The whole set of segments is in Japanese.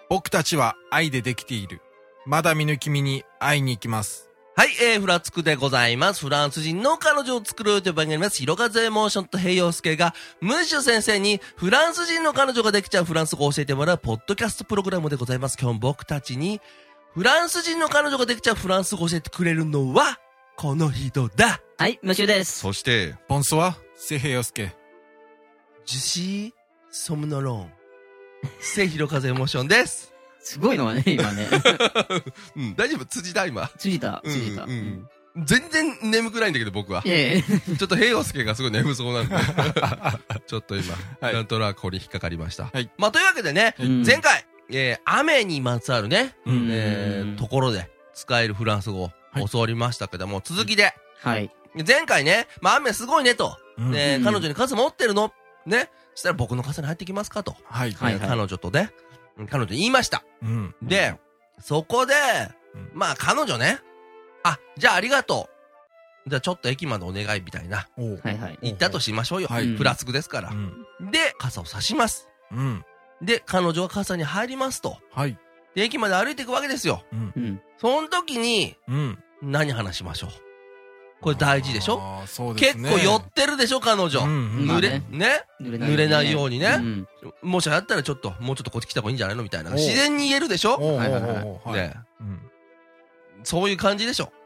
僕たちは愛でできている。まだ見ぬ君に会いに行きます。 はい、フラつくでございます。フランス人の彼女を作るという番組になります。ひろかずエモーションと平洋介が、ムッシュ先生にフランス人の彼女ができちゃうフランス語を教えてもらうポッドキャストプログラムでございます。今日僕たちに、フランス人の彼女ができちゃうフランス語を教えてくれるのは、この人だ。 はい、ムッシュです。 そして、 ボンソワ、セヘヨスケ。 ジュシー、ソムノロン。セイヒロカズエモーションです。 すごいのはね、今ね。 うん、大丈夫辻田今。 辻田。 全然眠くないんだけど僕は。ちょっと平洋介がすごい眠そうなんで。ちょっと今、なんとなくこれ引っかかりました。はい。まあ、というわけでね、前回、雨にまつわるね、ところで使えるフランス語を教わりましたけども、続きで。はい。前回ね、まあ雨すごいねと。彼女に傘持ってるのね。そしたら僕の傘に入ってきますかと。はい。彼女とね。彼女に言いました。で、そこで、まあ彼女ね、じゃあありがとう。じゃあちょっと駅までお願いみたいな。言ったとしましょうよ。ふらつくですから。で、傘を差します。で、彼女は傘に入りますと。で、駅まで歩いていくわけですよ。その時に、何話しましょう。これ大事でしょ？結構寄ってるでしょ、彼女。濡れないようにね。もしあったらちょっと、もうちょっとこっち来た方がいいんじゃないのみたいな。自然に言えるでしょ？ね。そういう感じでしょ。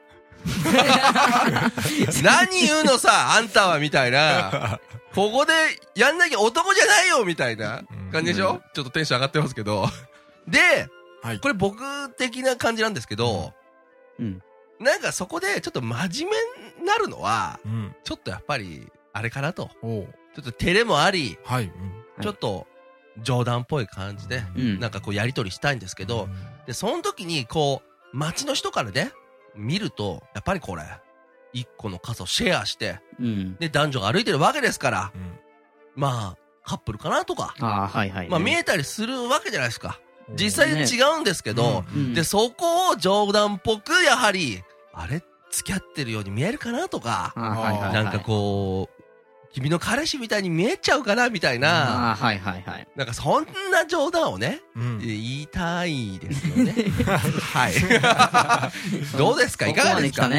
何言うのさ、あんたはみたいな。ここでやんなきゃ男じゃないよみたいな感じでしょ？ちょっとテンション上がってますけど。で、これ僕的な感じなんですけど、なんかそこでちょっと真面目になるのは、ちょっとやっぱり、あれかなと。ちょっと照れもあり、ちょっと冗談っぽい感じで、なんかこうやりとりしたいんですけど、で、その時にこう、街の人からね、見ると、やっぱりこれ、一個の傘をシェアして、で、男女が歩いてるわけですから、まあ、カップルかなとか、まあ見えたりするわけじゃないですか。実際に違うんですけど、で、そこを冗談っぽく、やはり、あれ付き合ってるように見えるかなとか、なんかこう、君の彼氏みたいに見えちゃうかなみたいな、なんかそんな冗談をね、言いたいですよね。はい。どうですか？いかがですか？はい、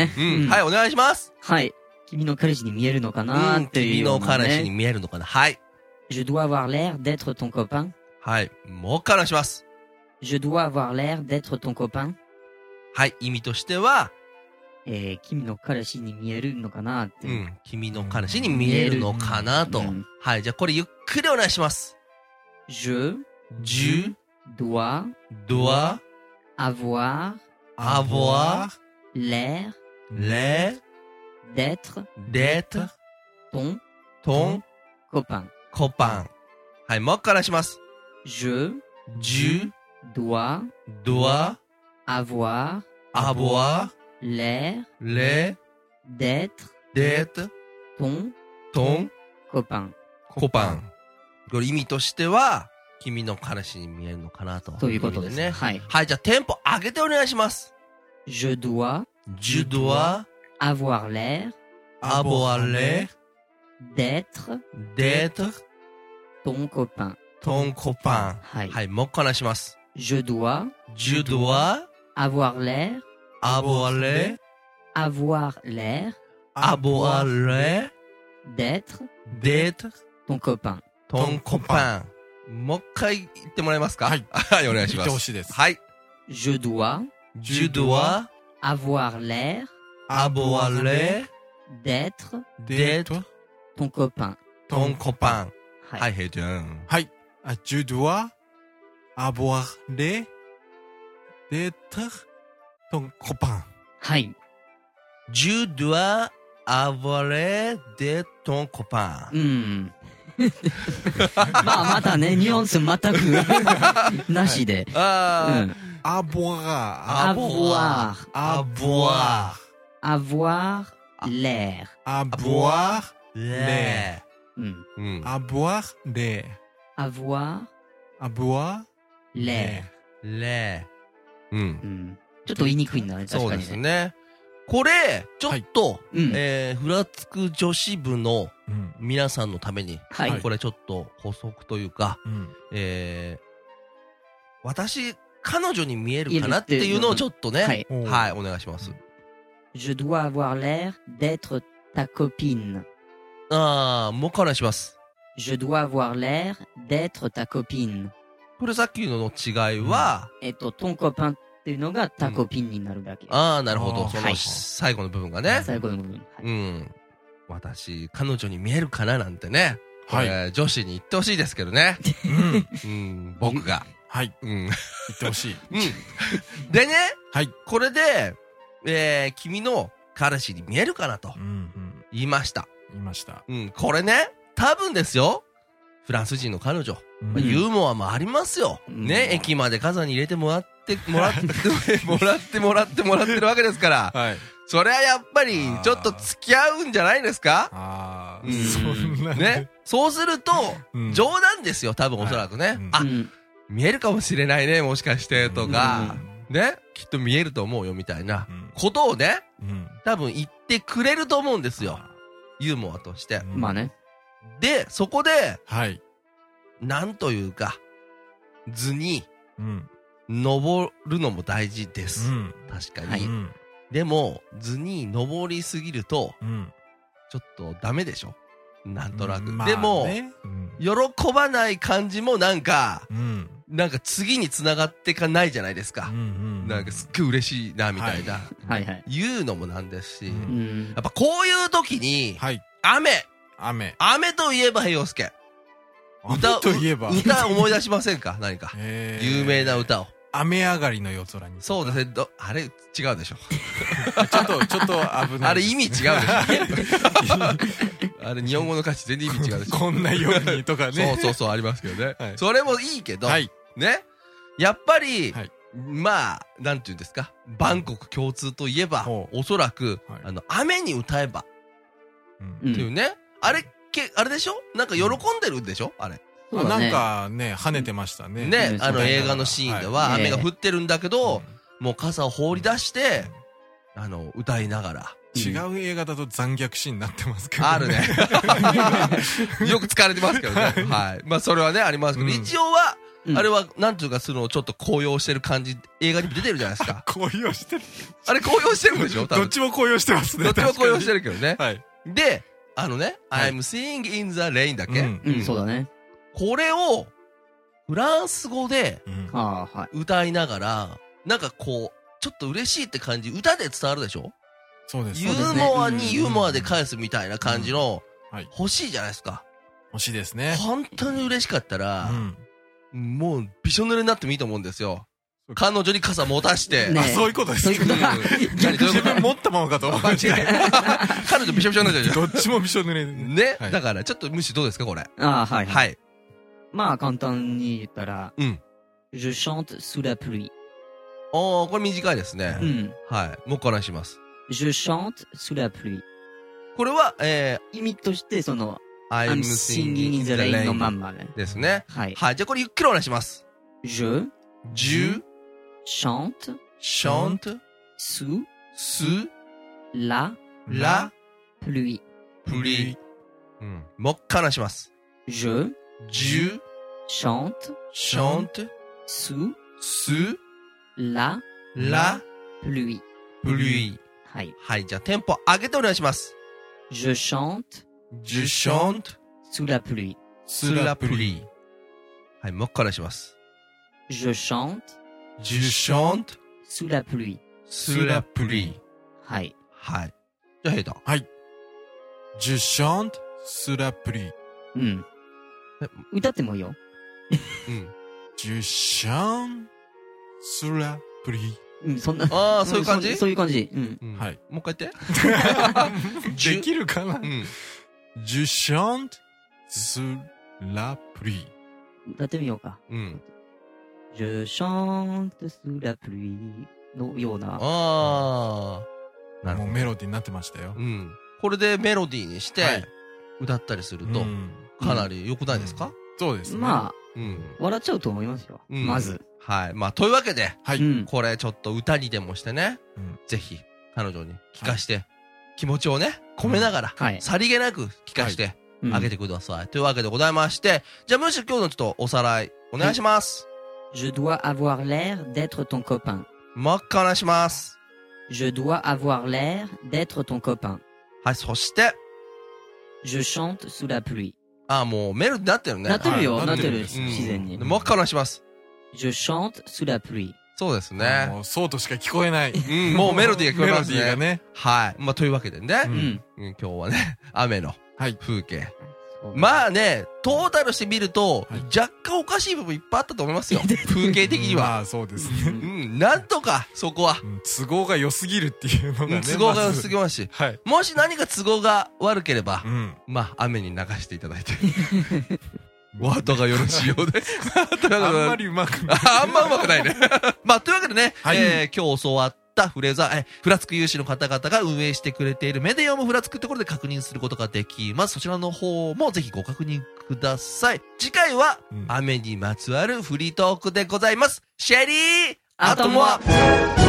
お願いします。 はい。君の彼氏に見えるのかなっていう。 君の彼氏に見えるのかな。はい。 Je dois avoir l'air d'être ton copain. はい。もう一回お願いします。 Je dois avoir l'air d'être ton copain. はい。意味としては、 君の彼氏に見えるのかなって。 君の彼氏に見えるのかなと。はい。じゃあこれゆっくりお願いします。 Je dois avoir l'air d'être ton copain. はい。もう一回お願いします。 Je dois avoir l'air d'être ton copain. これ意味としては、君の彼氏に見えるのかなと。 ということですね。はい。 はい、じゃあテンポ上げてお願いします。 Je dois avoir l'air d'être ton copain. はい、もう一回お願いします。 Je dois avoir l'air d'être ton copain. もう一回言ってもらえますか？はい。はい、お願いします。 言ってほしいです。 はい。 Je dois avoir l'air d'être ton copain. はい、ヘイちゃん。 はい。Je dois avoir l'air d'être ton copain. はい。 Je dois avoir l'air d'être ton copain. まあ、またね、ニュアンス全くなしで。 avoir l'air. avoir l'air. ちょっと言いにくいんだね、確かにね。 そうですね。これ、ちょっと、ふらつく女子部の皆さんのために、これちょっと補足というか、 私、彼女に見えるかなっていうのをちょっとね、はい、お願いします。 Je dois avoir l'air d'être ta copine. もう一回お願いします。 Je dois avoir l'air d'être ta copine. これさっきの違いは、 ton copain っていうのがta copineになるだけ。 なるほど。その最後の部分がね。 最後の部分。 私、彼女に見えるかななんてね。はい。女子に言ってほしいですけどね。僕が。 はい。言ってほしい。 でね。はい。これで、君の彼氏に見えるかなと。言いました。これね、多分ですよ。フランス人の彼女。ユーモアもありますよ。ね、駅まで傘に入れてもらってるわけですから。はい。それはやっぱり、ちょっと付き合うんじゃないですか？ね。そうすると、冗談ですよ、多分おそらくね。見えるかもしれないね、もしかして、とか、ね。きっと見えると思うよ、みたいなことをね、多分言ってくれると思うんですよ。ユーモアとして。 まあね。 で、そこで、はい。なんというか、図に、登るのも大事です。確かに。でも、図に登りすぎると、ちょっとダメでしょ？なんとなく。でも、喜ばない感じもなんか次に繋がっていかないじゃないですか。なんかすっごい嬉しいな、みたいな。言うのもなんですし、やっぱこういう時に、雨といえば平洋介。 歌といえば歌思い出しませんか？何か。有名な歌を。 雨上がりの夜空に。 そうですね。あれ、違うでしょ。 ちょっと危ない。 あれ意味違うでしょ。あれ日本語の歌詞全然意味違うでしょ。 こんな夜にとかね。 そう、ありますけどね。それもいいけど、ね。やっぱり、まあ、なんていうんですか。万国共通といえば、おそらく、雨に歌えば。っていうね。あれでしょ？なんか喜んでるんでしょ？あれ。 なんかね、跳ねてましたね。 ね、映画のシーンでは雨が降ってるんだけど、もう傘を放り出して、歌いながら。 違う映画だと残虐シーンになってますけどね。 あるね。よく使われてますけどね。はい。まあそれはね、ありますけど、一応は、あれは、なんていうか、ちょっと高揚してる感じ、映画にも出てるじゃないですか。 高揚してる。 あれ高揚してるんでしょ？ どっちも高揚してますね。 どっちも高揚してるけどね。はい。で、I'm singing in the rain だけ。 そうだね。 これを、フランス語で、歌いながら、なんかこう、ちょっと嬉しいって感じ、歌で伝わるでしょ？ そうですね。 ユーモアにユーモアで返すみたいな感じの、欲しいじゃないですか。 欲しいですね。 本当に嬉しかったら、もう、びしょ濡れになってもいいと思うんですよ。彼女に傘持たして。 そういうことです。自分持ったままかと。 間違い。彼女びしょびしょになっちゃうじゃん。 どっちもびしょ濡れ。 ね。だから、ちょっと無視どうですか、これ。 はい。まあ、簡単に言ったら、Je chante sous la pluie。 これ短いですね。はい。もう一回お願いします。 Je chante sous la pluie。 これは、 意味として、I'm singing in the rain のまんまね。 ですね。はい。じゃあこれゆっくりお願いします。 Je chante sous la pluie。 もう一回お願いします。 Je chante sous la pluie。はい。 はい。じゃあテンポ上げてお願いします。 Je chante sous la pluie。 はい。もう一回お願いします。 Je chante sous la pluie。はい。 はい。じゃあヘイタ。 はい。Je chante sous la pluie。 歌ってもいいよ。 Je chante sous la pluie。 そんな。 そういう感じ？ そういう感じ。 はい。もう一回言って。 できるかな？ Je chante sous la pluie。 歌ってみようか。Je chante sous la pluie のような。 もうメロディーになってましたよ。 これでメロディーにして、歌ったりすると、かなり良くないですか？ そうですね。 まあ、笑っちゃうと思いますよ。まず。 はい。まあ、というわけで、これちょっと歌にでもしてね、ぜひ、彼女に聞かして、気持ちをね、込めながら、さりげなく聞かしてあげてください。というわけでございまして、じゃあむしろ今日のちょっとおさらい、お願いします。 Je dois avoir l'air d'être ton copain. もう一回お願いします。 Je dois avoir l'air d'être ton copain. はい、そして。 Je chante sous la pluie. もうメロディーなってるね。 なってるよ、なってる。自然に。 もう一回お願いします。 Je chante sous la pluie. そうですね。 もうそうとしか聞こえない。 もうメロディーが聞こえますね。 メロディーがね。 はい。というわけでね。今日はね、雨の風景。まあね、トータルしてみると、若干おかしい部分いっぱいあったと思いますよ。風景的には。 まあそうですね。 なんとか、そこは。 都合が良すぎるっていうのがね。 都合が良すぎますし。もし何か都合が悪ければ、まあ雨に流していただいて。お後がよろしいようで。 あんまりうまくない。 あんまうまくないね。というわけでね、今日教わったフレーズは、フラつく有志の方々が運営してくれているメディアもフラつくってところで確認することができます。そちらの方もぜひご確認ください。次回は、雨にまつわるフリートークでございます。シェリーアトモア